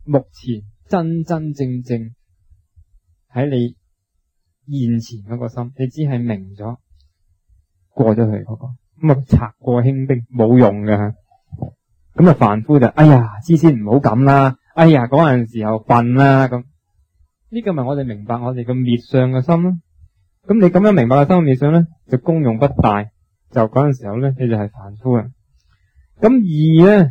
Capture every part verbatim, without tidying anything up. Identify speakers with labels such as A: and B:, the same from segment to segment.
A: 目前真真正正喺你現前嗰個心，你只係明咗過咗去嗰個，咁啊賊過輕兵冇用㗎。咁啊凡夫就哎呀，知先唔好咁啦，哎呀嗰陣時候笨啦咁。呢個咪我哋明白我哋嘅滅相嘅心咯。咁你咁樣明白嘅心嘅滅相咧，就功用不大，就嗰陣時候咧，你就係凡夫啦。咁二咧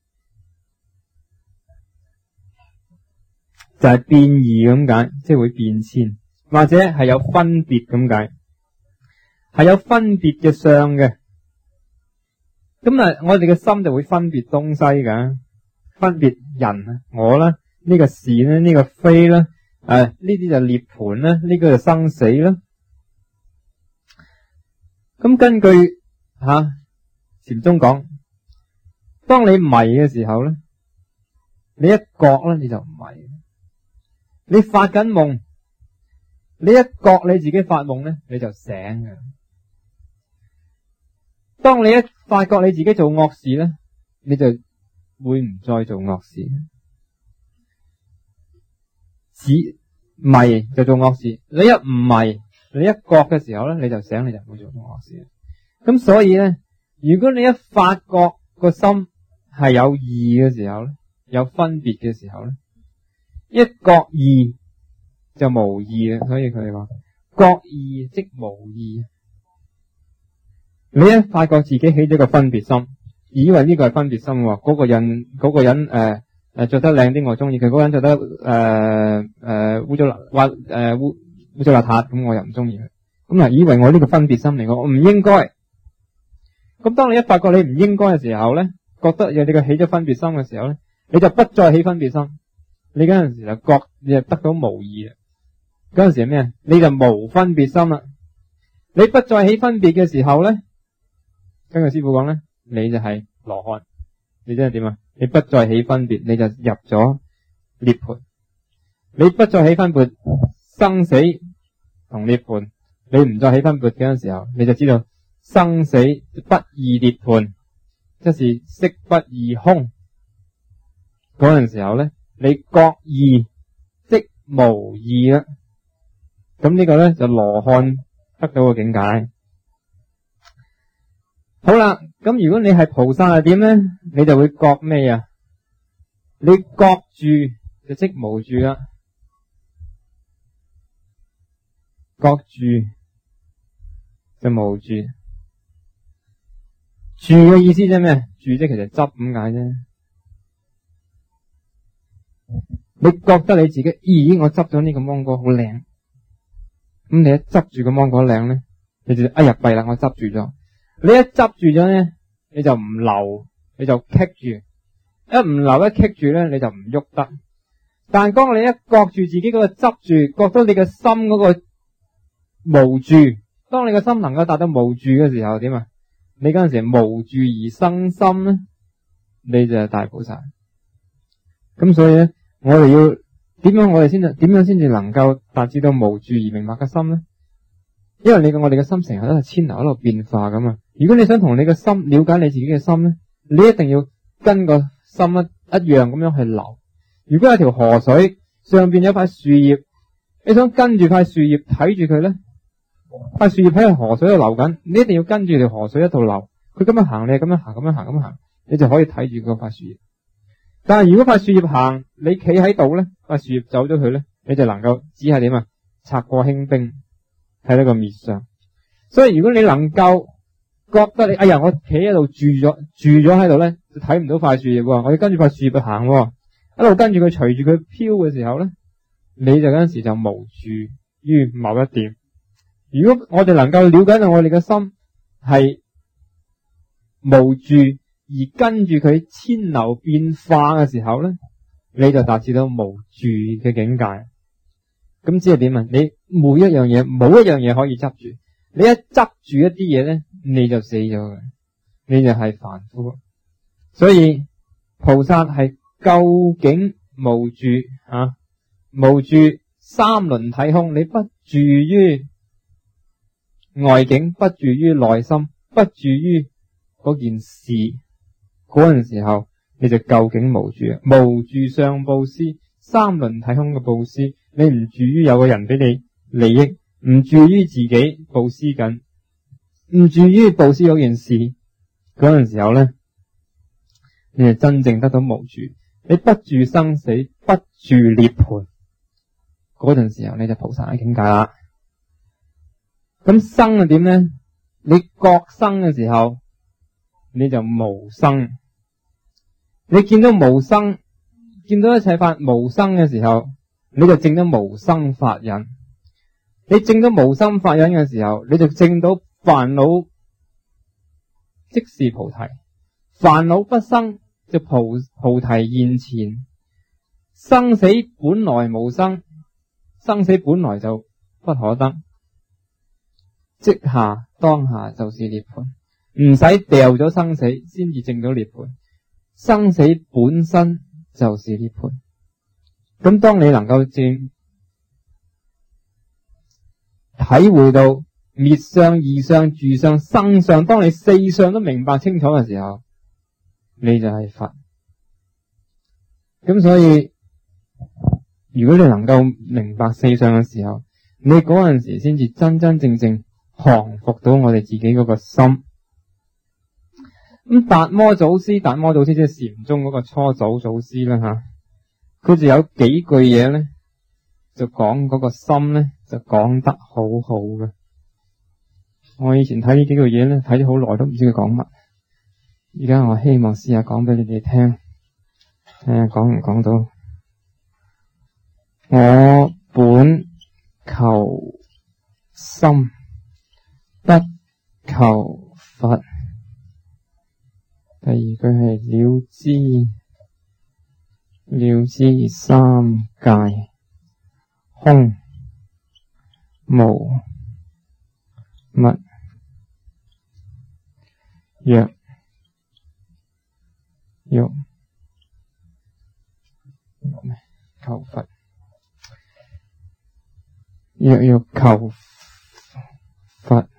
A: 就係、是、變異咁解，即係會變遷，或者係有分別咁解，係有分別嘅相嘅。咁啊，我哋嘅心就會分別東西噶，分別人啊，我啦，呢、這個是咧，呢、這個非啦。誒，呢啲就涅槃啦，呢個就生死啦。咁根據吓禪宗講，當你迷嘅時候咧，你一覺咧你就唔迷。你發緊夢，你一覺你自己發夢咧，你就醒嘅。當你一發覺你自己做惡事咧，你就會唔再做惡事。只迷就做惡事，你一唔迷，你一覺嘅時候咧，你就醒，你就唔會做惡事。咁所以咧，如果你一發覺個心係有異嘅時候咧，有分別嘅時候咧，一覺異就無異啊。所以佢哋話覺異即無異。你一發覺自己起咗個分別心，以為呢個係分別心，嗰、嗰個人嗰、嗰個人誒。呃誒，着得靚啲我中意，佢嗰個人着得誒誒污糟邋誒污污糟邋遢，咁我又唔中意佢。咁啊，以為我呢個分別心嚟，我唔應該。咁當你一發覺你唔應該嘅時候咧，覺得有你個起咗分別心嘅時候咧，你就不再起分別心。你嗰陣時就覺，你就得到無異啦。嗰陣時係咩？你就無分別心啦。你不再起分別嘅時候咧，根據師父講咧，你就係羅漢。你真係點啊？你不再起分別，你就入咗涅槃。你不再起分別，生死同涅槃，你唔再起分別嗰陣時候，你就知道生死不二涅槃，即是色不二空。嗰陣時候咧，你覺二即無二啦。咁呢個咧就羅漢得到個境界。好啦，咁如果你係菩薩係點咧？你就會覺咩啊？你覺住就即無住啦。覺住就無住。住嘅意思即係咩？住即其實執咁解啫。你覺得你自己，咦？我執咗呢個芒果好靚。咁你一執住個芒果靚咧，你就哎呀弊啦！我執住咗。你一執住咗咧，你就唔留，你就棘住。一唔留一棘住咧，你就唔喐得。但係當你一覺住自己嗰個執住，覺得你嘅心嗰個無住，當你嘅心能夠達到無住嘅時候，點啊？你嗰陣時無住而生心咧，你就係大菩薩。咁所以咧，我哋要點樣？我哋先至點樣先至能夠達至到無住而明白嘅心咧？因為你嘅我哋嘅心成日都係遷流喺度變化噶嘛。如果你想同你嘅心了解你自己嘅心咧，你一定要跟個心一一樣咁樣去流。如果有條河水上邊有塊樹葉，你想跟住塊樹葉睇住佢咧，塊樹葉喺河水度流緊，你一定要跟住條河水一度流。佢咁樣行，你係咁樣行，咁樣行，咁樣行，你就可以睇住嗰塊樹葉。但係如果塊樹葉行，你企喺度咧，塊樹葉走咗去咧，你就能夠只係點啊？賊過輕兵，睇到個滅相。所以如果你能夠覺得你哎呀，我企喺度住咗住咗喺度咧，就睇唔到塊樹葉喎，我要跟住塊樹葉去行，一路跟住佢隨住佢飄嘅時候咧，你就嗰陣時就無住於某一點。如果我哋能夠了解到我哋嘅心係無住而跟住佢遷流變化嘅時候咧，你就達至到無住嘅境界。咁即係點啊？你每一樣嘢冇一樣嘢可以執住，你一執住一啲嘢咧，你就死咗嘅，你就係凡夫。所以菩薩係究竟無住啊，無住三輪體空，你不住於外境，不住於內心，不住於嗰件事，嗰陣時候你就究竟無住啊！無住相布施，三輪體空嘅布施，你唔住於有個人俾你利益，唔住於自己布施緊，唔住於布施嗰件事嗰陣時候咧，你就真正得到無住。你不住生死，不住涅槃，嗰陣時候你就菩薩嘅境界啦。咁生係點咧？你覺生嘅時候，你就無生。你見到無生，見到一切法無生嘅時候，你就證到無生法忍。你證到無生法忍嘅時候，你就證到煩惱即是菩提，煩惱不生就菩菩提現前。生死本來無生，生死本來就不可得，即下當下就是涅槃，唔使掉咗生死先至證到涅槃。生死本身就是涅槃。咁當你能夠證體會到滅相、異相、住相、生相，當你四相都明白清楚嘅時候，你就係佛。咁所以如果你能夠明白四相嘅時候，你嗰陣時先至真真正正降服到我哋自己嗰個心。咁達摩祖師，達摩祖師即係禪宗嗰個初祖祖師啦吓，佢就有幾句嘢咧，就講嗰個心咧，就講得好好嘅。我以前睇呢幾句嘢咧，睇咗好耐都唔知佢講乜。而家我希望試下講俾你哋聽，睇下講唔講到。我本求心，不求佛。第二句係了知，了知三界空無物，若欲求佛，若欲求佛，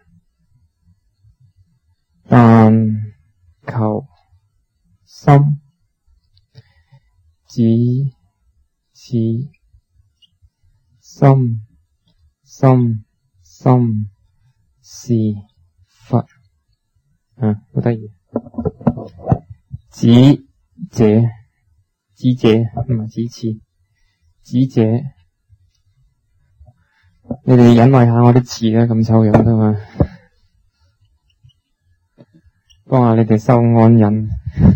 A: 但求心，只此心心心是佛。啊，好得意！只者只者唔係只此，只者，你哋忍耐下我啲詞啦，咁臭樣啫嘛，幫下你哋收安忍。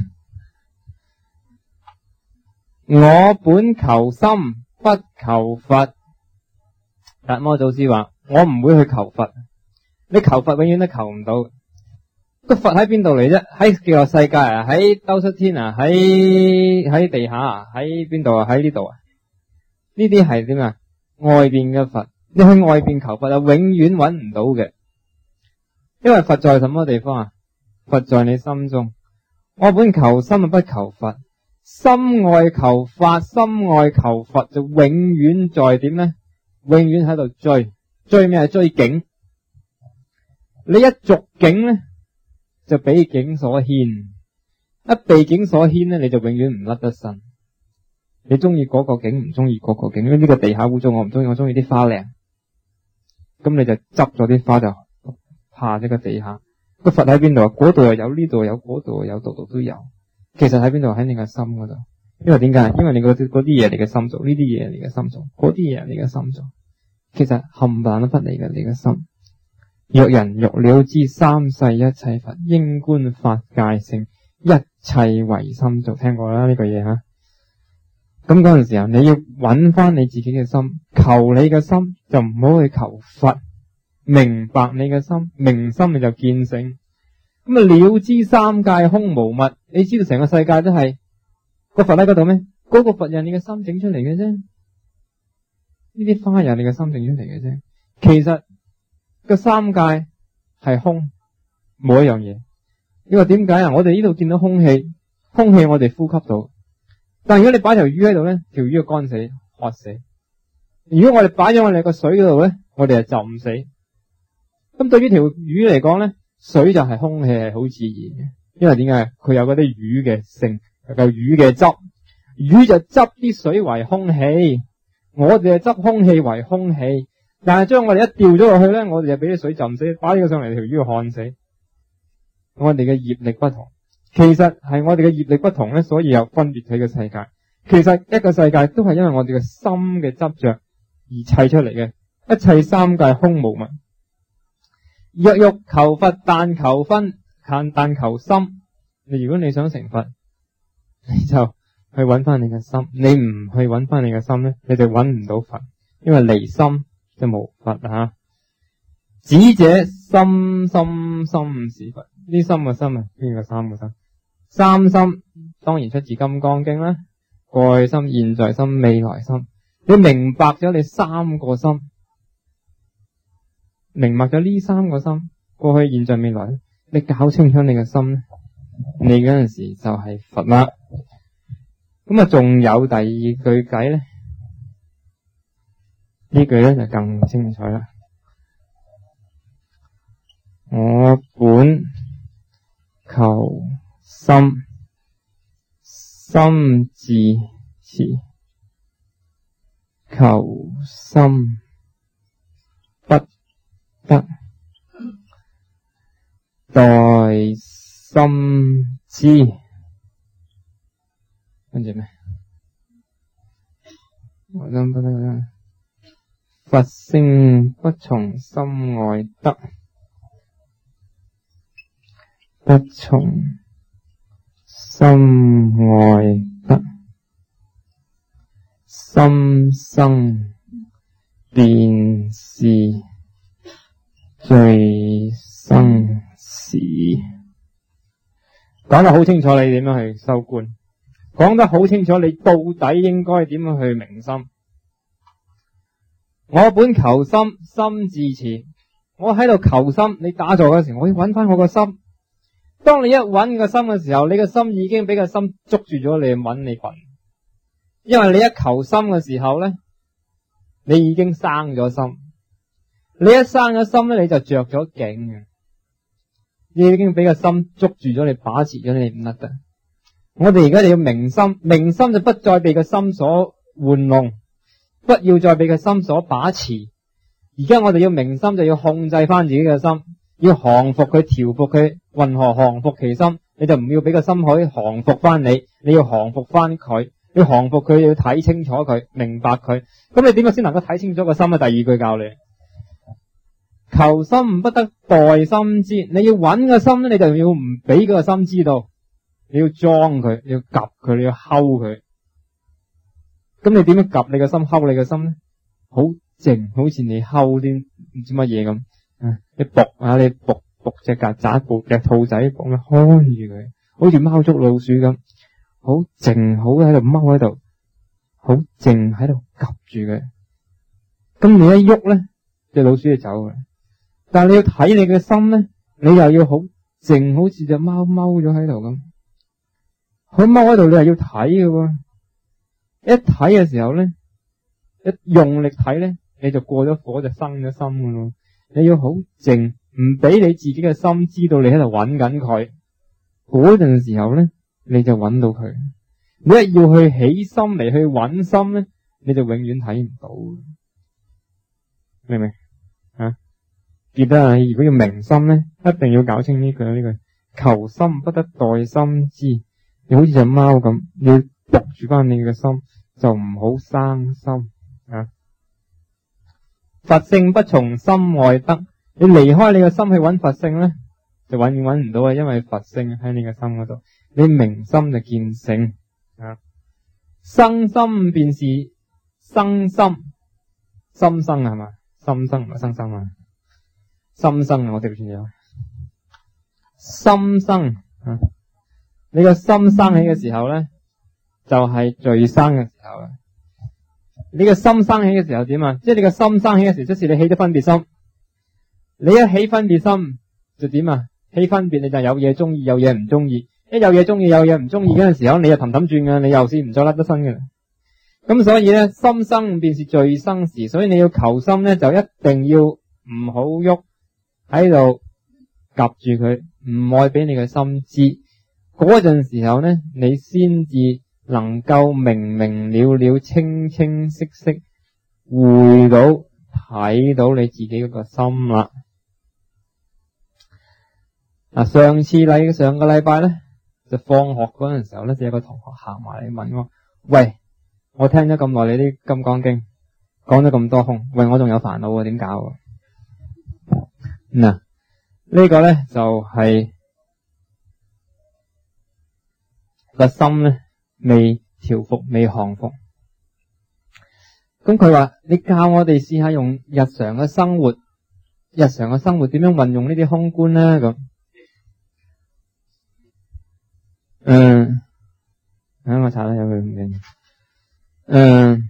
A: 我本求心，不求佛。達摩祖師話：我唔會去求佛，你求佛永遠都求唔到。個佛喺邊度嚟啫？喺極樂世界啊？喺兜率天啊？喺喺地下啊？喺邊度啊？喺呢度啊？呢啲係點啊？外邊嘅佛，你去外邊求佛啊，永遠揾唔到嘅。因為佛在什麼地方啊？佛在你心中。我本求心啊，不求佛。心外求法，心外求佛，就永遠在點呢？永遠喺度追，追咩？係追境。你一逐境呢，就俾境所牽，一被境所牽呢，你就永遠唔甩得身。你中意嗰個境，唔中意嗰個境。呢個地下污糟，我唔中意，我中意啲花靚。咁你就執咗啲花就下呢個地下。個佛喺邊度啊？嗰度又有，呢度有，嗰度有，度度都有。其實喺邊度？喺你嘅心嗰度。因為點解？因為你嗰啲嗰啲嘢，你嘅心做，呢啲嘢你嘅心做，嗰啲嘢你嘅心做。其實冚唪唥都不離嘅你嘅心。若人欲了知三世一切佛，應觀法界性，一切唯心做。聽過啦呢句嘢吓。咁嗰陣時候，你要揾翻你自己嘅心，求你嘅心，就唔好去求佛。明白你嘅心，明心你就見性。咁啊，了知三界空無物，你知道成個世界都係個佛喺嗰度咩？嗰、嗰個佛係你嘅心整出嚟嘅啫，呢啲花係你嘅心整出嚟嘅啫。其實個三界係空，冇一樣嘢。你話點解啊？我哋呢度見到空氣，空氣我哋呼吸到，但係如果你擺條魚喺度咧，條魚就乾死、渴死。如果我哋擺咗我哋個水嗰度咧，我哋係浸死。咁對於條魚嚟講咧，水就係空氣，係好自然嘅，因為點解？佢有嗰啲魚嘅性， 有嚿魚嘅汁，魚就執啲水為空氣，我哋就執空氣為空氣，但係將我哋一掉咗落去咧，我哋就俾啲水浸死，擺呢個上嚟條魚要旱死。我哋嘅業力不同，其實係我哋嘅業力不同咧，所以有分別喺個世界。其實一個世界都係因為我哋嘅心嘅執着而砌出嚟嘅，一切三界空無物。若欲求佛，但求分，但求心。你如果你想成佛，你就去揾翻你嘅心。你唔去揾翻你嘅心咧，你就揾唔到佛，因為離心就無佛啊。止者心心心是佛。呢心嘅心啊，邊個三個心？三心當然出自《金剛經》啦。過去心、現在心、未來心。你明白咗你三個心，明白咗呢三個心，過去、現在、未來，你搞清楚你嘅心咧，你嗰陣時就係佛啦。咁啊，仲有第二句偈咧，呢句咧就更清楚啦。我本求心，心自持，求心不得，待心知。跟住咩？我諗不得啦。佛性不從心外得，不從心外得，心生便是最生死。講得好清楚，你點樣去修觀？講得好清楚，你到底應該點樣去明心？我本求心，心自持。我喺度求心，你打坐嗰時，我要揾翻我個心。當你一揾個心嘅時候，你個心已經俾個心捉住咗你，揾你笨。因為你一求心嘅時候咧，你已經生咗心。你一生咗心咧，你就着咗境嘅。你已經俾個心捉住咗你，把持咗你唔甩得。我哋而家就要明心，明心就不再被個心所玩弄，不要再被個心所把持。而家我哋要明心，就要控制翻自己嘅心，要降服佢，調服佢。云何降服其心？你就唔要俾個心可以降服翻你，你要降服翻佢，要降服佢，要睇清楚佢，明白佢。咁你點樣先能夠睇清楚個心咧？第二句教你，求心不得，待心知。你要揾個心咧，你就要唔俾個心知道，你要裝佢，你要夾佢，你要睺佢。咁你點樣夾你個心，睺你個心咧？好靜，好似你睺啲唔知乜嘢咁。你伏啊，你伏伏隻曱甴，伏隻兔仔，伏咧看住佢，好似貓捉老鼠咁，好靜，好喺度踎喺度，好靜喺度夾住佢。咁你一喐咧，隻老鼠就走嘅。但係你要睇你嘅心咧，你又要好靜，好似隻貓踎咗喺度咁。佢踎喺度，你係要睇嘅喎。一睇嘅時候咧，一用力睇咧，你就過咗火，就生咗心噶咯。你要好靜，唔俾你自己嘅心知道你喺度揾緊佢。嗰陣時候咧，你就揾到佢。你一要去起心嚟去揾心咧，你就永遠睇唔到。明唔明啊？記得啊，如果要明心咧，一定要搞清呢句呢句。求心不得，待心知。你好似隻貓咁，你要捉住翻你嘅心，就唔好生心啊！佛性不從心外得，你離開你個心去揾佛性咧，就永遠揾唔到啊！因為佛性喺你嘅心嗰度，你明心就見性啊！生心便是生心，心生係嘛？心生唔係生心啊！心生啊！我哋轉咗，心生啊！你個心生起嘅時候咧，就係罪生嘅時候啦。你個心生起嘅時候點啊？即係你個心生起嘅時候，即是你起咗分別心。你一起分別心就點啊？起分別你就有嘢中意，有嘢唔中意。一有嘢中意，有嘢唔中意嗰陣時候，你就氹氹轉噶，你又先唔再甩得身嘅。咁所以咧，心生便是罪生時，所以你要求心咧，就一定要唔好喐喺度夾住佢，唔愛俾你嘅心知。 嗰陣時候咧，你先至能夠明明了了、清清晰晰會到睇到你自己嗰個心啦。嗱，上次禮上個禮拜咧，就放學嗰陣時候咧，就有個同學行埋嚟問我：喂，我聽咗咁耐你啲金剛經，講咗咁多空，喂，我仲有煩惱啊，點搞啊？嗱，呢個咧就係個心咧未調伏、未降伏。咁佢話：你教我哋試下用日常嘅生活，日常嘅生活點樣運用呢啲空觀咧？咁，嗯，等我查下有佢唔記。嗯，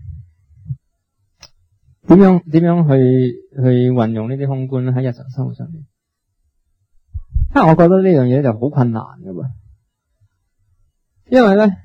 A: 點樣點樣去去運用呢啲空觀咧？喺日常生活上面，哈，我覺得呢樣嘢就好困難噶噃，因為咧，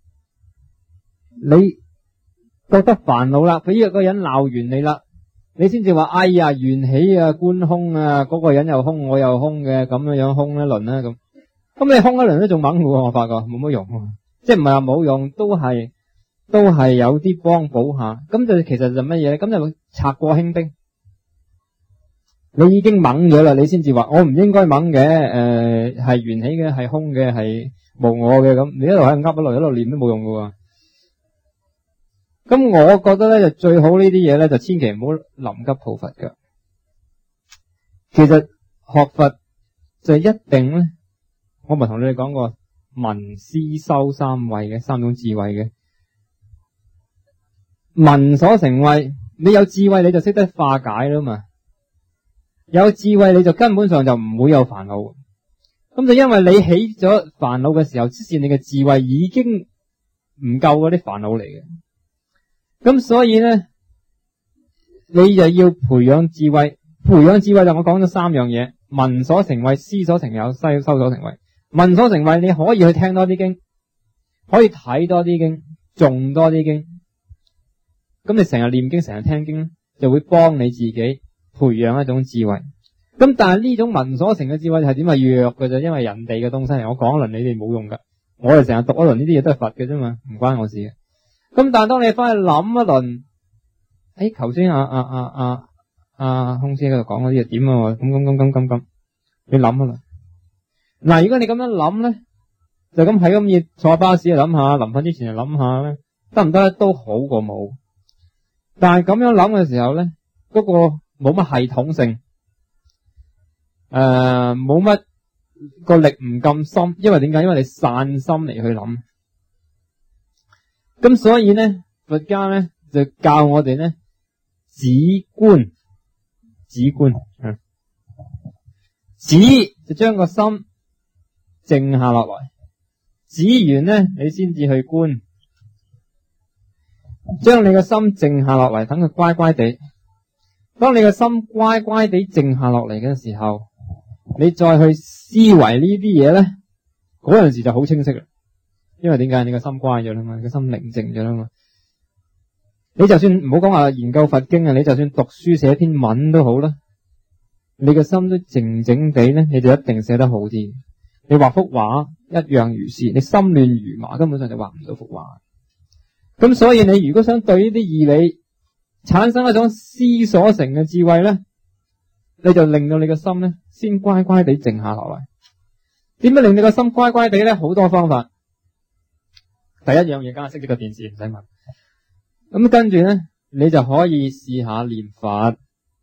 A: 你覺得煩惱啦，俾一個人鬧完你啦，你先至話：哎呀，緣起啊，觀空啊，嗰個人又空，我又空嘅，咁樣樣空一輪啦，咁，咁你空一輪都仲猛嘅，我發覺冇乜用，即係唔係話冇用，都係都係有啲幫補下，咁就其實就乜嘢咧？咁就賊過輕兵。你已經懵咗啦，你先至話我唔應該懵嘅，誒係緣起嘅，係空嘅，係無我嘅，咁你一路喺度噏一路一路念都冇用嘅。咁我覺得咧就最好呢啲嘢咧就千祈唔好臨急抱佛嘅。其實學佛就一定咧，我咪同你哋講過聞思修三慧嘅三種智慧嘅。聞所成慧，你有智慧你就識得化解啦嘛。有智慧你就根本上就唔會有煩惱。咁就因為你起咗煩惱嘅時候，之前你嘅智慧已經唔夠嗰啲煩惱嚟嘅。咁所以咧，你就要培養智慧。培養智慧就我講咗三樣嘢：聞所成慧、思所成有、修修所成慧。聞所成慧，你可以去聽多啲經，可以睇多啲經，誦多啲經。咁你成日念經，成日聽經，就會幫你自己培養一種智慧。咁但係呢種聞所成嘅智慧係點啊？弱嘅啫，因為人哋嘅東西嚟，我講一輪你哋冇用噶。我哋成日讀一輪呢啲嘢都係佛嘅啫嘛，唔關我事嘅。咁但係當你翻去諗一輪，誒，頭先阿阿阿阿阿空師喺度講嗰啲嘢點啊？咁咁咁咁咁咁，你諗一輪。嗱，如果你咁樣諗咧，就咁係咁嘢坐巴士嚟諗下，臨瞓之前嚟諗下咧，得唔得？都好過冇。但係咁樣諗嘅時候咧，嗰個冇乜系統性，誒，冇乜個力唔咁深，因為點解？因為你散心嚟去諗。咁所以咧，佛家咧就教我哋咧止觀，止觀，嗯，止就將個心靜下落嚟，止完咧你先至去觀，將你個心靜下落嚟，等佢乖乖地。當你個心乖乖地靜下落嚟嘅時候，你再去思維呢啲嘢咧，嗰陣時就好清晰啦。因為點解？你個心乖咗啦嘛，你個心寧靜咗啦嘛。你就算唔好講話研究佛經啊，你就算讀書寫篇文都好啦，你個心都靜靜地咧，你就一定寫得好啲。你畫幅畫一樣如是，你心亂如麻，根本上就畫唔到幅畫。咁所以你如果想對呢啲義理產生一種思所成嘅智慧咧，你就令到你個心咧先乖乖地靜下落嚟。點樣令你個心乖乖地咧？好多方法。第一樣嘢，梗係熄咗個電視，唔使問。咁跟住咧，你就可以試下念佛。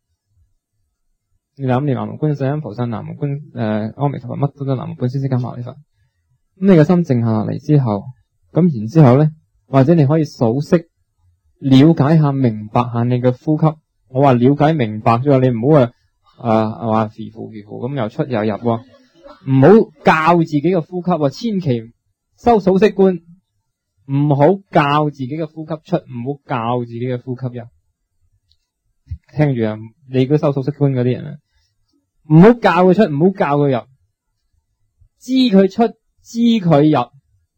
A: 你諗念南無觀世音菩薩、南無觀誒阿彌陀佛，乜都得，南無本師釋迦牟尼佛。咁你個心靜下落嚟之後，咁然之後咧，或者你可以數息，了解下、明白下你嘅呼吸。我話了解明白啫，你唔好啊誒話肥乎肥乎咁又出又入，唔好教自己嘅呼吸，千祈修數息觀。唔好教自己嘅呼吸出，唔好教自己嘅呼吸入。聽住啊，你嗰修數息觀嗰啲人啊，唔好教佢出，唔好教佢入，知佢出，知佢入，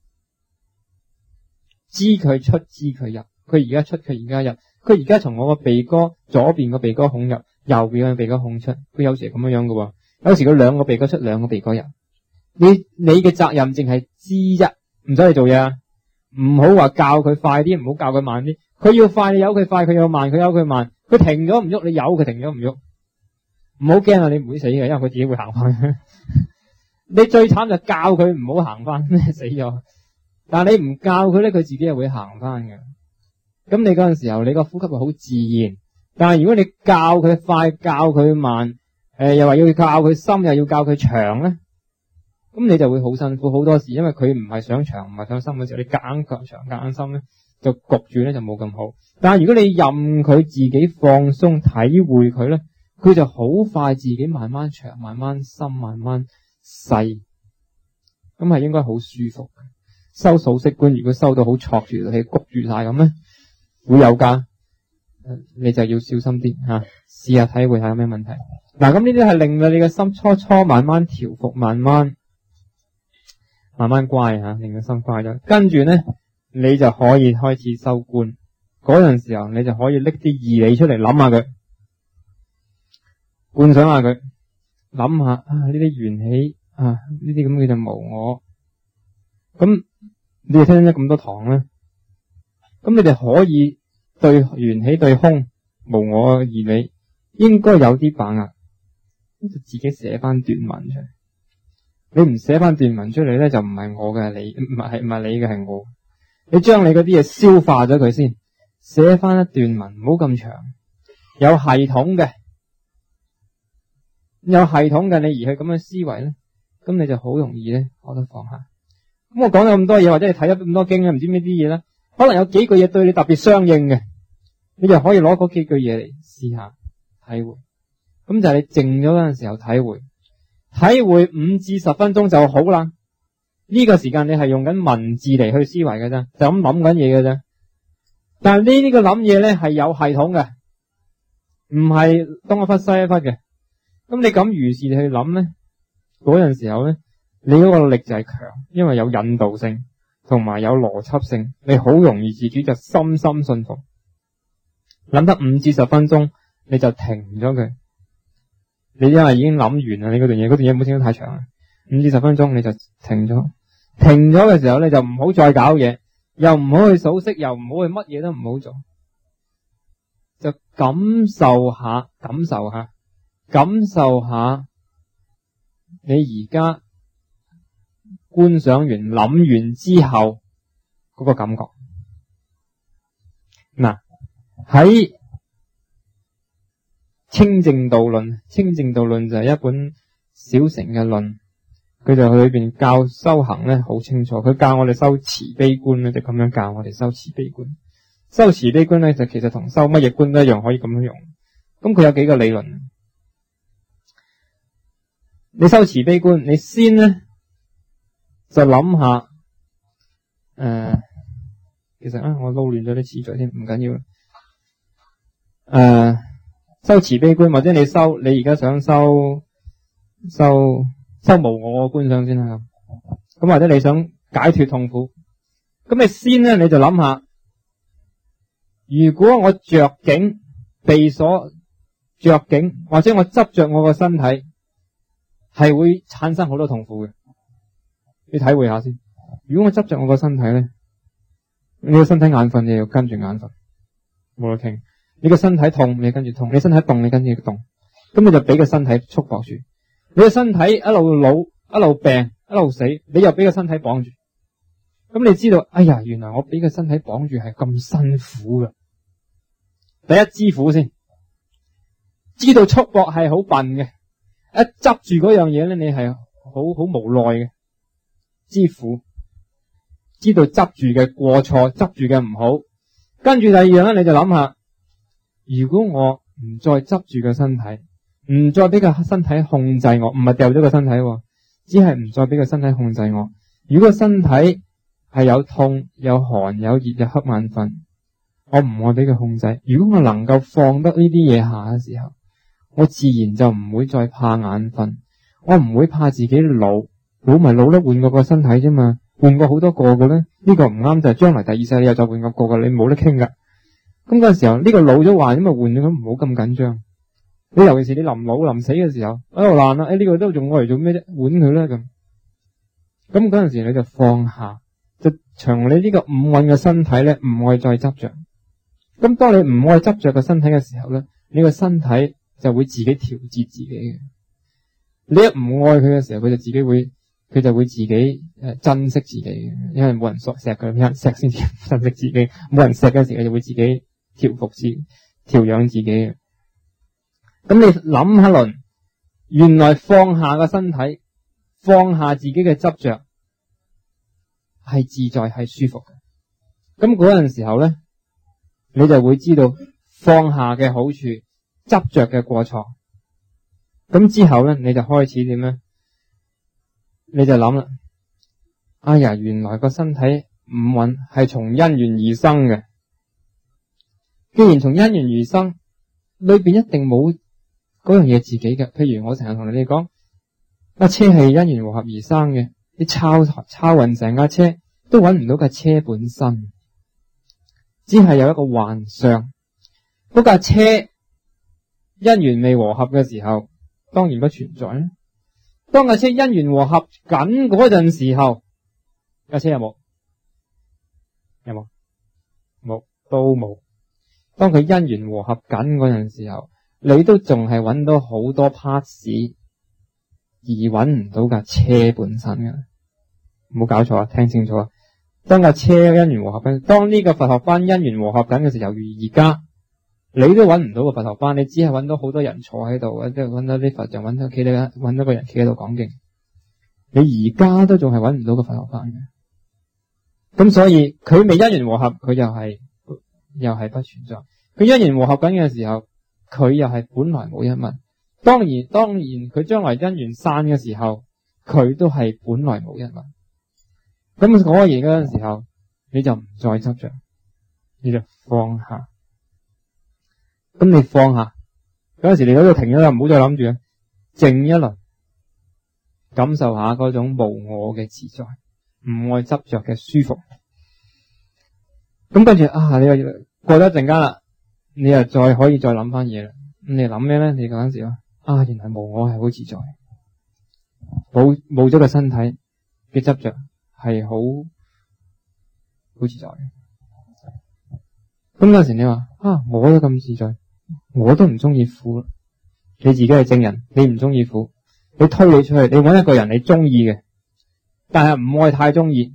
A: 知佢出，知佢入。佢而家出，佢而家入。佢而家從我個鼻哥左邊個鼻哥孔入，右邊個鼻哥孔出。佢有時係咁樣樣嘅，有時佢兩個鼻哥出，兩個鼻哥入。你你嘅責任淨係知啫，唔使你做嘢啊。唔好話教佢快啲，唔好教佢慢啲。佢要快，你由佢快；佢要慢，佢由佢慢。佢停咗唔喐，你由佢停咗唔喐。唔好驚啊，你唔會死嘅，因為佢自己會行翻。你最慘就教佢唔好行翻，死咗。但係你唔教佢咧，佢自己又會行翻嘅。咁你嗰陣時候，你個呼吸係好自然。但係如果你教佢快，教佢慢，誒、呃、又話要教佢深，又要教佢長咧，咁你就會好辛苦好多時，因為佢唔係想長，唔係想深嘅時候，你夾硬強長，夾硬深咧，就焗住咧就冇咁好。但係如果你任佢自己放鬆，體會佢咧，佢就好快自己慢慢長，慢慢深，慢慢細，咁係應該好舒服。收數息觀，如果收到好挫住，你焗住晒咁咧，會有噶。你就要小心啲吓，試下體會下有咩問題。嗱，咁呢啲係令到你嘅心初初慢慢調伏，慢慢慢慢乖吓，令個心乖咗。跟住咧，你就可以開始收觀。嗰陣時候，你就可以拎啲義理出嚟諗下佢，觀想下佢，諗下啊呢啲緣起啊呢啲咁嘅就無我。咁你哋聽咗咁多堂咧，咁你哋可以對緣起對空無我嘅義理應該有啲把握，就自己寫翻段文出嚟。你唔寫翻段文出嚟咧，就唔係我嘅，你唔係唔係你嘅，係我。你將你嗰啲嘢消化咗佢先，寫翻一段文，唔好咁長，有系統嘅，有系統嘅，你而去咁樣思維咧，咁你就好容易咧學得放下。咁我講咗咁多嘢，或者你睇咗咁多經咧，唔知咩啲嘢咧，可能有幾句嘢對你特別相應嘅，你就可以攞嗰幾句嘢嚟試下體會。咁就係你靜咗嗰陣時候體會，體會五至十分鐘就好啦。呢個時間你係用緊文字嚟去思維嘅啫，就咁諗緊嘢嘅啫。但係呢呢個諗嘢咧係有系統嘅，唔係東一忽西一忽嘅。咁你咁如是去諗咧，嗰陣時候咧，你嗰個力就係強，因為有引導性同埋有邏輯性，你好容易自己就深深信服。諗得五至十分鐘，你就停咗佢。你因為已經諗完啦，你嗰段嘢，嗰段嘢唔好聽得太長啦。五至十分鐘你就停咗，停咗嘅時候咧就唔好再搞嘢，又唔好去數息，又唔好去乜嘢都唔好做，就感受下，感受下，感受下你而家觀想完、諗完之後嗰個感覺。嗱，喺清淨道論，清淨道論就係一本小乘嘅論，佢就裏邊教修行咧好清楚，佢教我哋修慈悲觀咧就咁樣教我哋修慈悲觀。修慈悲觀咧就其實同修乜嘢觀都一樣，可以咁樣用。咁佢有幾個理論。你修慈悲觀，你先咧就諗下，誒、呃，其實啊我撈亂咗啲次序添，唔緊要。誒、呃。修慈悲觀，或者你修，你而家想修修修無我嘅觀想先啦。咁或者你想解脫痛苦，咁你先咧你就諗下，如果我着境被所着境，或者我執着我個身體，係會產生好多痛苦嘅。你體會下先。如果我執着我個身體咧，你個身體眼瞓，你要跟住眼瞓，冇得傾。你個身體痛，你跟住痛；你身體動，你跟住動。咁你就俾個身體束縛住。你個身體一路老，一路病，一路死，你又俾個身體綁住。咁你知道，哎呀，原來我俾個身體綁住係咁辛苦㗎。第一知苦先，知道束縛係好笨嘅，一執住嗰樣嘢咧，你係好好無奈嘅。知苦，知道執住嘅過錯，執住嘅唔好。跟住第二樣咧，你就諗下。如果我唔再執住個身體，唔再俾個身體控制我，唔係掉咗個身體，只係唔再俾個身體控制我。如果身體係有痛、有寒、有熱、有黑眼瞓，我唔愛俾佢控制。如果我能夠放得呢啲嘢下嘅時候，我自然就唔會再怕眼瞓，我唔會怕自己老，老咪老咧，換過個身體啫嘛，換過好多個嘅咧，呢、這個唔啱就係將來第二世你又再換個個嘅，你冇得傾噶。咁嗰陣時候，呢、這個老咗壞，咁咪換咗佢，唔好咁緊張。你尤其是你臨老臨死嘅時候，喺度爛啦，誒、哎、呢、這個都仲愛嚟做咩啫？換佢啦咁。 咁嗰陣時你就放下，就從你呢個五蘊嘅身體咧，唔愛再執着。咁當你唔愛執着個身體嘅時候咧，你個身體就會自己調節自己嘅。你一唔愛佢嘅時候，佢就自己會，佢就會自己誒珍惜自己嘅，因為冇人索錫佢，有人錫先至珍惜自己，冇人錫嘅時候，佢就會自己調服自、調養自己嘅。咁你諗下輪，原來放下個身體，放下自己嘅執着，係自在，係舒服嘅。咁嗰陣時候咧，你就會知道放下嘅好處，執着嘅過錯。咁之後咧，你就開始點咧？你就諗啦，哎呀，原來個身體五蘊係從因緣而生嘅。既然從因緣而生，裏邊一定冇嗰樣嘢自己嘅。譬如我成日同你哋講，架車係因緣和合而生嘅，你抄抄勻成架車都揾唔到架車本身，只係有一個幻象。嗰架車因緣未和合嘅時候，當然不存在啦。當架車因緣和合緊嗰陣時候，架車有冇？有冇？冇，都冇。當佢因緣和合緊嗰陣時候，你都仲係揾到好多 parts 而揾唔到架車本身嘅。唔好搞錯啊，聽清楚啊！當架車因緣和合緊，當呢個佛學班因緣和合緊嘅時候，猶如而家。你都揾唔到個佛學班，你只係揾到好多人坐喺度，即係揾到啲佛像，揾到企喺度，揾到個人企喺度講經。你而家都仲係揾唔到個佛學班嘅，咁所以佢未因緣和合，佢又係又係不存在。佢因緣和合緊嘅時候，佢又係本來冇一物。當然，當然佢將來因緣散嘅時候，佢都係本來冇一物。咁果然嗰陣時候，你就唔再執着，你就放下。咁你放下嗰陣時，你喺度停咗啦，唔好再諗住啊，靜一輪，感受下嗰種無我嘅自在，唔愛執着嘅舒服。咁跟住啊，你又過咗一陣間啦，你又再可以再諗翻嘢啦。咁你諗咩咧？你嗰陣時話啊，原來無我係好自在，冇冇咗個身體嘅執着係好好自在嘅。咁嗰陣時你話啊，我都咁自在。我都唔中意苦，你自己係證人，你唔中意苦，你推你出去，你揾一個人你中意嘅，但係唔愛太中意，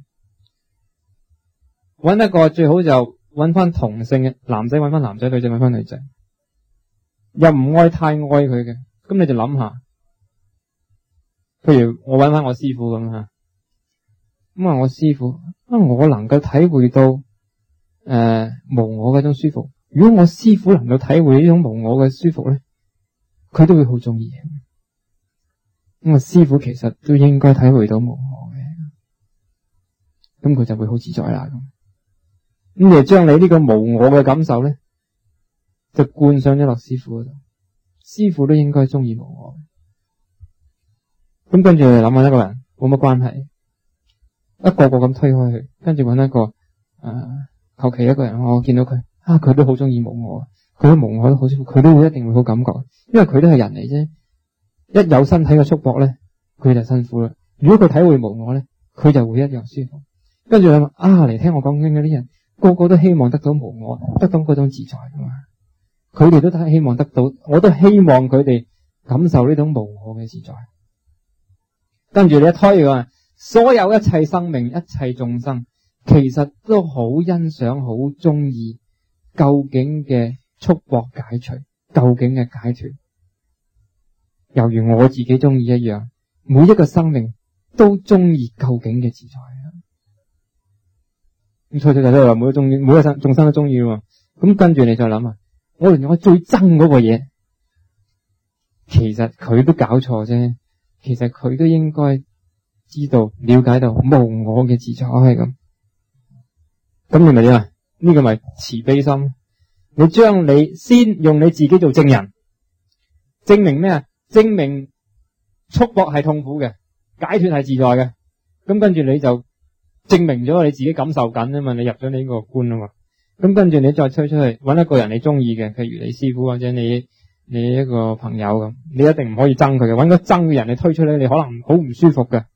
A: 揾一個最好就揾翻同性嘅男仔，揾翻男仔，女仔揾翻女仔，又唔愛太愛佢嘅，咁你就諗下，譬如我揾翻我師父咁吓，咁啊我師父啊，我能夠體會到誒、呃、無我嗰種舒服。如果我師父能夠體會呢種無我嘅舒服咧，佢都會好中意。咁我師父其實都應該體會到無我嘅，咁佢就會好自在啦。咁咁你就將你呢個無我嘅感受咧，就灌上咗落師父嗰度，師父都應該中意無我。咁跟住諗下一個人冇乜關係，一個個咁推開佢，跟住揾一個誒，求其一個人，我見到佢。啊！佢都好中意無我，佢都無我都好舒服，佢都會一定會好感覺，因為佢都係人嚟啫。一有身體嘅束縛咧，佢就辛苦啦。如果佢體會無我咧，佢就會一樣舒服。跟住諗啊，嚟聽我講經嗰啲人，個個都希望得到無我，得到嗰種自在噶嘛。佢哋都都希望得到，我都希望佢哋感受呢種無我嘅自在。跟住你一推嘅，所有一切生命、一切眾生，其實都好欣賞、好中意。究竟嘅束縛解除，究竟嘅解脫，猶如我自己中意一樣，每一個生命都中意究竟嘅自在。咁錯錯就係話每個中意，每個生眾生都中意喎。咁跟住你再諗啊，我連我最憎嗰個嘢，其實佢都搞錯啫。其實佢都應該知道、了解到無我嘅自在係咁。咁你咪點啊？呢個咪慈悲心，你將你先用你自己做證人，證明咩啊？證明束縛係痛苦嘅，解脫係自在嘅。咁跟住你就證明咗你自己感受緊啊嘛，你入咗你呢個觀啊嘛。咁跟住你再推出去揾一個人你中意嘅，譬如你師父或者你你一個朋友咁，你一定唔可以憎佢嘅。揾個憎嘅人你推出嚟，你可能好唔舒服嘅。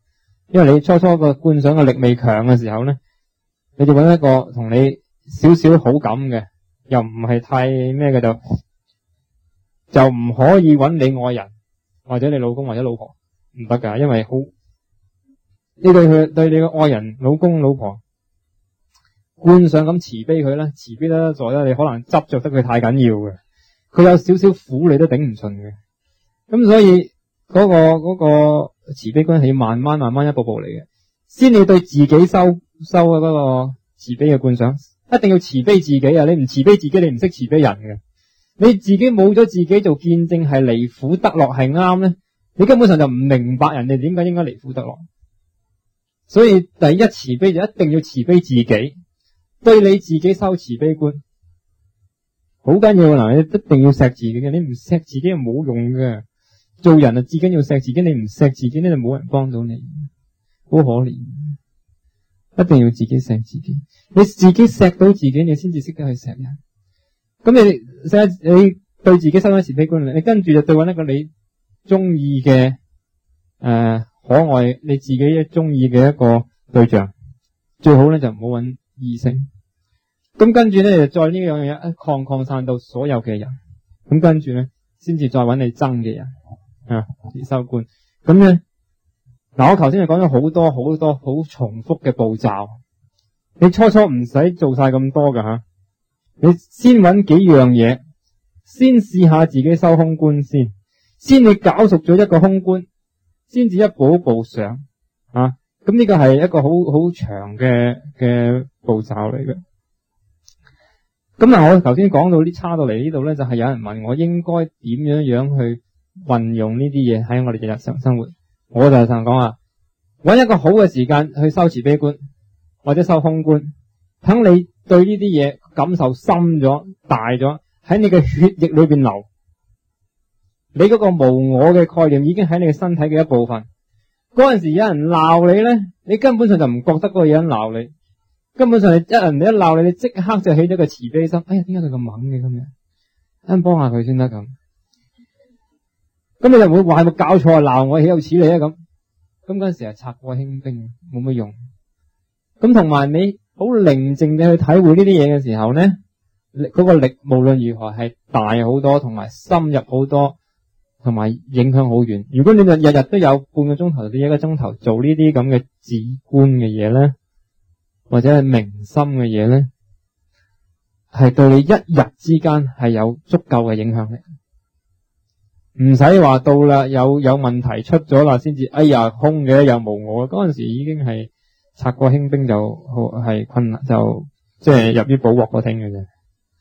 A: 因為你初初個觀想嘅力未強嘅時候咧，你就揾一個同你少少好感嘅，又唔係太咩嘅，就就唔可以揾你愛人或者你老公或者老婆，唔得噶，因為好你對佢對你嘅愛人老公老婆觀想咁慈悲佢咧，慈悲得在咧，你可能執着得佢太緊要嘅，佢有少少苦你都頂唔順嘅，咁所以嗰個嗰個慈悲觀係要慢慢慢慢一步步嚟嘅，先你對自己收收嘅嗰個慈悲嘅觀想，一定要慈悲自己啊！你唔慈悲自己，你唔識慈悲人嘅。你自己冇咗自己做見證，係離苦得樂係啱咧，你根本上就唔明白人哋點解應該離苦得樂。所以第一慈悲就一定要慈悲自己，對你自己收慈悲觀，好緊要嗱！你一定要錫自己嘅，你唔錫自己係冇用嘅。做人啊，至緊要錫自己，你唔錫自己咧，就冇人幫到你，好可憐。一定要自己錫自己，你自己錫到自己，你先至識得去錫人。咁你錫你對自己收咗慈悲觀，你跟住就對揾一個你中意嘅誒可愛，你自己中意嘅一個對象，最好咧就唔好揾異性。咁跟住咧就再呢樣嘢一擴擴散到所有嘅人，咁跟住咧先至再揾你憎嘅人啊，收觀。咁咧。嗱，我頭先就講咗好多好多好重複嘅步驟，你初初唔使做晒咁多噶吓，你先揾幾樣嘢，先試下自己收空觀先，先你搞熟咗一個空觀，先至一步一步上啊。咁呢個係一個好好長嘅嘅步驟嚟嘅。咁嗱，我頭先講到呢，差到嚟呢度咧，就係有人問我應該點樣樣去運用呢啲嘢喺我哋嘅日常生活。我就係想講啊，揾一個好嘅時間去修慈悲觀或者修空觀，等你對呢啲嘢感受深咗、大咗，喺你嘅血液裏邊流。你嗰個無我嘅概念已經喺你嘅身體嘅一部分。嗰陣時有人鬧你咧，你根本上就唔覺得嗰個有人鬧你，根本上你一人哋一鬧你，你即刻就起咗個慈悲心。哎呀，點解佢咁猛嘅咁樣？啱幫下佢先得咁。咁你就唔會話係咪搞錯啊？鬧我豈有此理啊！咁咁嗰陣時係拆過輕兵，冇乜用。咁同埋你好寧靜地去體會呢啲嘢嘅時候咧，嗰個力無論如何係大好多，同埋深入好多，同埋影響好遠。如果你日日日都有半個鐘頭至一個鐘頭做呢啲咁嘅止觀嘅嘢咧，或者係明心嘅嘢咧，係對你一日之間係有足夠嘅影響力。唔使話到啦，有有問題出咗啦，先至哎呀空嘅又無我，嗰陣時已經係拆過輕兵就係困難，就即係入於寶鑊嗰聽嘅啫。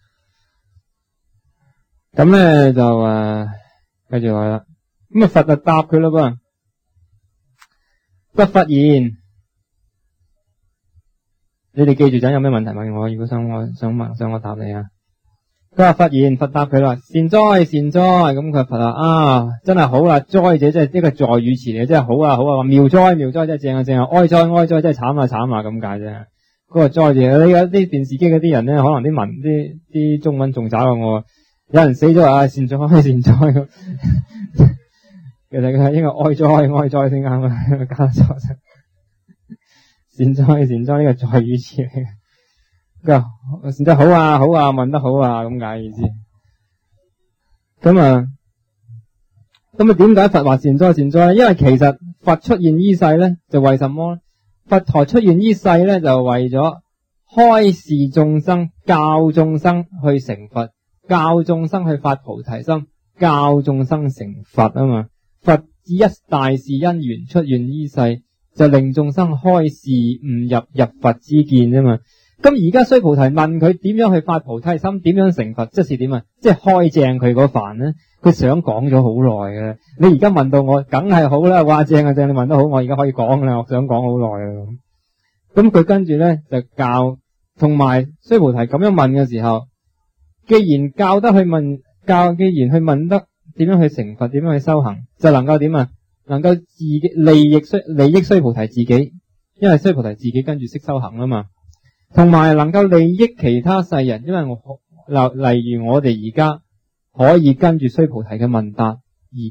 A: 咁咧就誒繼續來啦。咁啊佛就答佢啦噃，不發言。你哋記住陣有咩問題問我，如果想我想問想我答你啊。佢話發言，佛答佢啦，善哉善哉，咁佢佛話啊，真係好啦，哉者即係一個助語詞嚟嘅，真係好啊好啊，妙哉妙哉，真係正啊正啊，哀哉哀哉，真係慘啊慘啊咁解啫。嗰個哉字，你有啲電視機嗰啲人咧，可能啲文啲啲中文仲渣過我，有人死咗啊，善哉善哉咁，其實佢係應該哀哉哀哉先啱啊，加錯咗。善哉善哉呢個助語詞嚟嘅。佢話善哉好啊好啊，問得好啊咁解意思。咁啊咁啊點解佛話善哉善哉咧？因為其實佛出現於世咧，就為什麼咧？佛陀出現於世咧，就為咗開示眾生，教眾生去成佛，教眾生去發菩提心，教眾生成佛啊嘛。佛以一大事因緣出現於世，就令眾生開示悟入入佛之見啊嘛。咁而家須菩提問佢點樣去發菩提心，點樣成佛，即是點啊？即係開正佢嗰瓣咧，佢想講咗好耐嘅。你而家問到我，梗係好啦，哇正啊正，你問得好，我而家可以講啦，我想講好耐啊。咁佢跟住咧就教，同埋須菩提咁樣問嘅時候，既然教得去問教，既然去問得點樣去成佛，點樣去修行，就能夠點啊？能夠自己利益須利益須菩提自己，因為須菩提自己跟住識修行啊嘛。同埋能夠利益其他世人，因為我例例如我哋而家可以跟住須菩提嘅問答而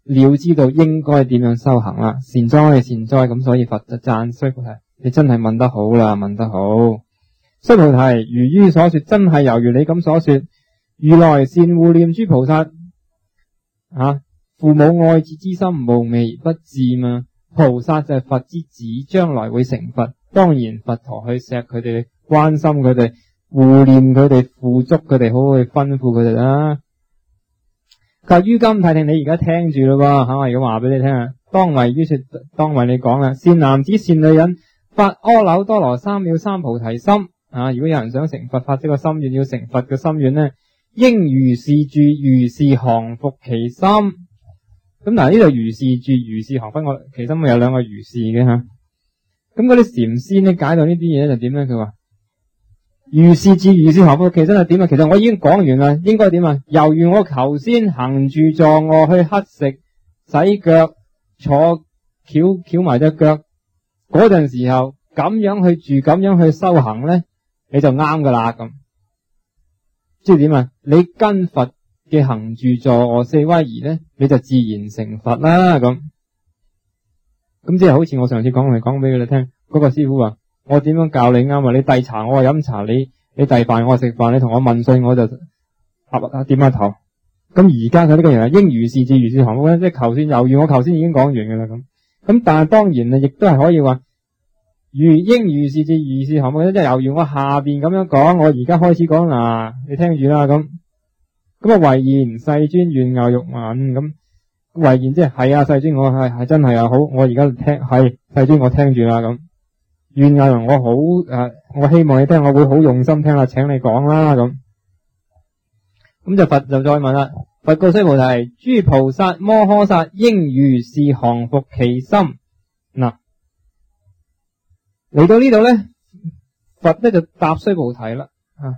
A: 了知道應該點樣修行啦，善哉善哉，咁所以佛就讚須菩提，你真係問得好啦，問得好。須菩提，如於所說，真係猶如你咁所說，如來善護念諸菩薩，啊，父母愛子之心無微不至嘛。菩薩就係佛之子，將來會成佛，當然佛陀去錫佢哋，關心佢哋，護念佢哋，付囑佢哋，好好去吩咐佢哋啦。佢於今諦聽，你而家聽住咯喎，吓，我而家話俾你聽啊。當為於說，當為你講啦，善男子善女人，發阿耨多羅三藐三菩提心啊！如果有人想成佛，發呢個心願，要成佛嘅心願呢，應如是住，如是降伏其心。咁嗱，呢度如是住，如是降伏，我其實咪有兩個如是嘅吓。咁嗰啲禪師呢，解到呢啲嘢就點咧？佢話如是住，如是降伏，其實係點啊？其實我已經講完啦，應該點啊？猶如我頭先行住坐臥去乞食、洗腳、坐翹翹埋隻腳嗰陣時候，咁樣去住，咁樣去修行咧，你就啱噶啦咁。即係點啊？你跟佛嘅行住坐臥四威儀咧，你就自然成佛啦咁。咁即係好似我上次講嚟講俾佢哋聽，嗰、那個師傅話：我點樣教你啱啊？你遞茶我話飲茶，你你遞飯我話食飯，你同我問訊我就合啊點下頭。咁而家佢呢個人係應如是住，如是降伏咧，即係頭先猶豫，我頭先已經講完噶啦咁。咁但係當然啊，亦都係可以話如應如是住，如是降伏咧，即係猶豫我下邊咁樣講，我而家開始講嗱，你聽住啦咁。咁啊，唯言世尊願樂欲聞咁，唯言即係係啊，世尊我係係真係啊，好，我而家聽係世尊我聽住啦咁。願樂我好誒、啊，我希望你聽，我會好用心聽啦，請你講啦咁。咁就佛就再問啦，佛告須菩提：諸菩薩摩訶薩應如是降伏其心。嗱，嚟到呢度咧，佛咧就答須菩提啦。啊，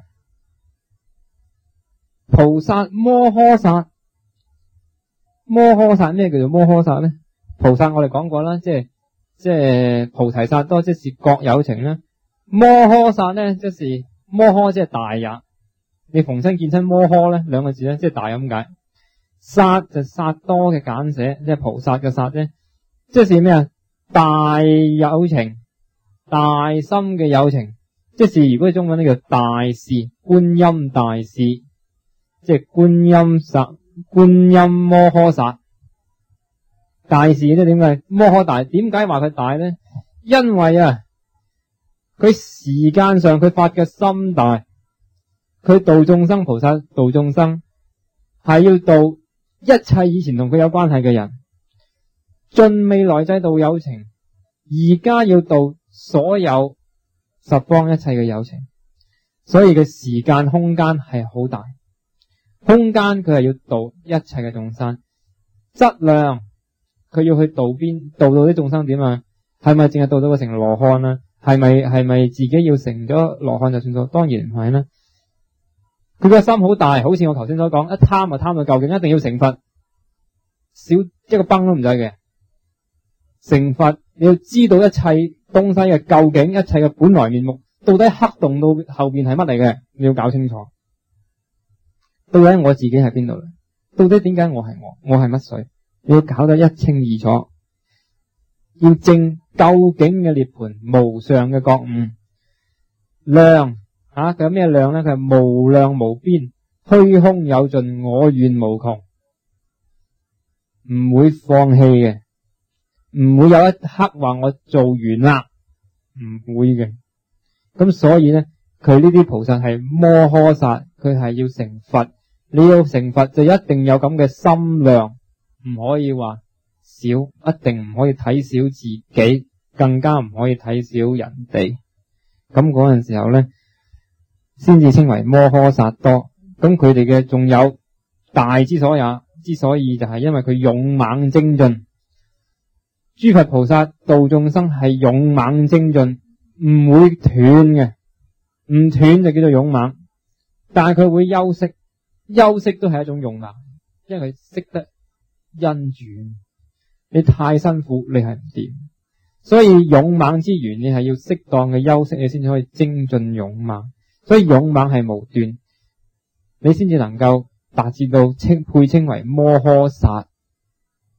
A: 菩薩摩訶薩，摩訶薩咩叫做摩訶薩咧？菩薩我哋講過啦，即係即係菩提薩多，即是各有情啦。摩訶薩咧，即是摩訶即係大也。你逢親見親摩訶咧兩個字咧，即係大咁解。薩就薩多嘅簡寫，即係菩薩嘅薩啫。即是咩啊？大有情，大心嘅有情。即是如果中文呢叫大士，觀音大士，即係觀音薩，觀音摩訶薩。大士即係點解？摩訶大，點解話佢大咧？因為啊，佢時間上佢發嘅心大。佢度眾生，菩薩度眾生係要度一切以前同佢有關係嘅人，盡未來際度有情，而家要度所有十方一切嘅有情，所以佢時間空間係好大。空間佢係要度一切嘅眾生，質量佢要去度邊度到啲眾生點啊？係咪淨係度到個成羅漢啊？係咪係咪自己要成咗羅漢就算數？當然唔係啦。佢個心好大，好似我頭先所講，一貪就貪到究竟一定要成佛，少一個崩都唔使嘅。成佛你要知道一切東西嘅究竟，一切嘅本來面目，到底黑洞到後邊係乜嚟嘅？你要搞清楚。到底我自己係邊度嚟？到底點解我係我？我係乜水？你要搞得一清二楚，要證究竟嘅涅槃，無上嘅覺悟，量。吓，佢有咩量咧？佢係無量無邊，虛空有盡，我願無窮，唔會放棄嘅，唔會有一刻話我做完啦，唔會嘅。咁所以咧，佢呢啲菩薩係摩訶薩，佢係要成佛。你要成佛就一定有咁嘅心量，唔可以話少，一定唔可以睇小自己，更加唔可以睇小人哋。咁嗰陣時候咧，先至稱為摩訶薩多。咁佢哋嘅仲有大之所也，之所以就係因為佢勇猛精進。諸佛菩薩度眾生係勇猛精進，唔會斷嘅，唔斷就叫做勇猛。但係佢會休息，休息都係一種勇猛，因為佢識得因緣。你太辛苦，你係唔掂。所以勇猛之源，你係要適當嘅休息，你先至可以精進勇猛。所以勇猛係無斷，你先至能夠達至到稱配稱為摩訶薩。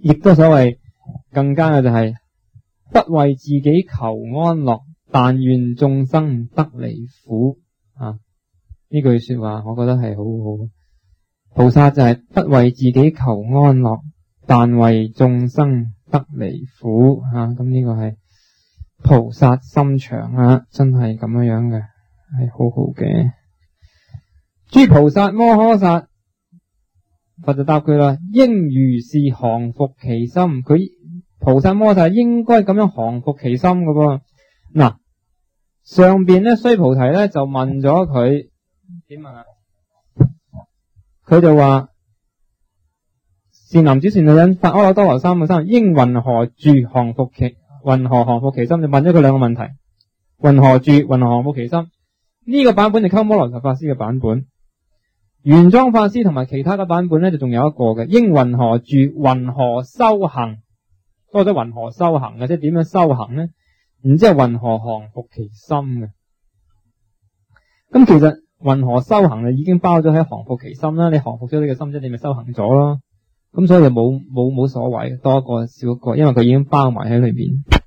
A: 亦都所謂更加嘅就係、是、不為自己求安樂，但願眾生得離苦啊！呢句說話我覺得係好好。菩薩就係不為自己求安樂，但為眾生得離苦啊！咁呢個係菩薩心腸啊，真係咁樣樣嘅，係好好嘅。諸菩薩摩訶薩，佛就答佢啦，應如是降伏其心。佢菩薩摩訶薩應該咁樣降伏其心嘅噃。嗱，上邊咧須菩提咧就問咗佢點問啊？佢就話：善男子善女人，發阿耨多羅三藐三，應云何住降伏其？云何降伏其心？就問咗佢兩個問題：云何住？云何降伏其心？呢、這個版本係鳩摩羅什法師嘅版本，玄奘法師同埋其他嘅版本咧就仲有一個嘅，應云何住？云何修行？多咗云何修行嘅，即係點樣修行咧？然之後云何降伏其心嘅？咁其實云何修行就已經包咗喺降伏其心啦。你降伏咗呢個心，即係你咪修行咗咯。咁所以就冇冇冇所謂，多一個少一個，因為佢已經包埋喺裏邊。